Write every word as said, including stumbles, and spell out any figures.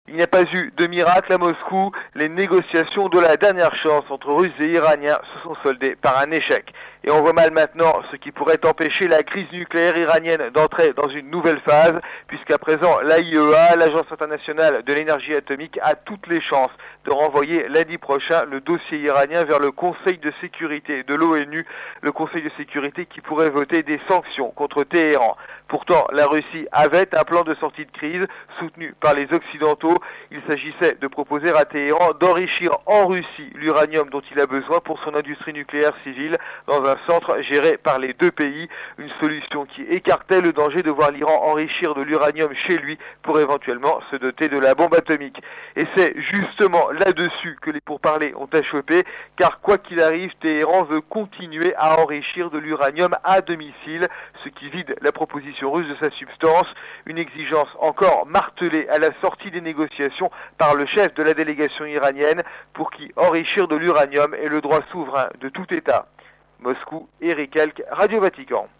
Il n'y a pas eu de miracle à Moscou. Les négociations de la dernière chance entre Russes et Iraniens se sont soldées par un échec. Et on voit mal maintenant ce qui pourrait empêcher la crise nucléaire iranienne d'entrer dans une nouvelle phase, puisqu'à présent l'A I E A, l'Agence internationale de l'énergie atomique, a toutes les chances de renvoyer lundi prochain le dossier iranien vers le Conseil de sécurité de l'ONU, le Conseil de sécurité qui pourrait voter des sanctions contre Téhéran. Pourtant, la Russie avait un plan de sortie de crise soutenu par les Occidentaux. Il s'agissait de proposer à Téhéran d'enrichir en Russie l'uranium dont il a besoin pour son industrie nucléaire civile dans un centre géré par les deux pays. Une solution qui écartait le danger de voir l'Iran enrichir de l'uranium chez lui pour éventuellement se doter de la bombe atomique. Et c'est justement là-dessus que les pourparlers ont achoppé, car quoi qu'il arrive, Téhéran veut continuer à enrichir de l'uranium à domicile, ce qui vide la proposition russe de sa substance, une exigence encore martelée à la sortie des négociations par le chef de la délégation iranienne, pour qui enrichir de l'uranium est le droit souverain de tout État. Moscou, Eric Elk, Radio Vatican.